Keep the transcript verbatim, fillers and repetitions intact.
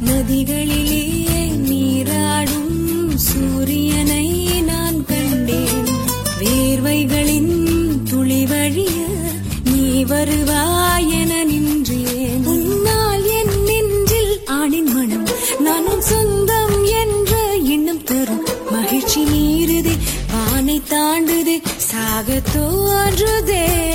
நதிகளிலே நீராடும் சூரியனை நான் கண்டேன். வேர்வைகளின் துளி வழிய நீ வருவாய் என நின்றேன். உன்னால் என் நெஞ்சில் ஆணின் மனம் நானும் சொந்தம் என்ற எண்ணம் தரும் மகிழ்ச்சி நீருதே, வானை தாண்டுதே, சாக தோன்றுதே.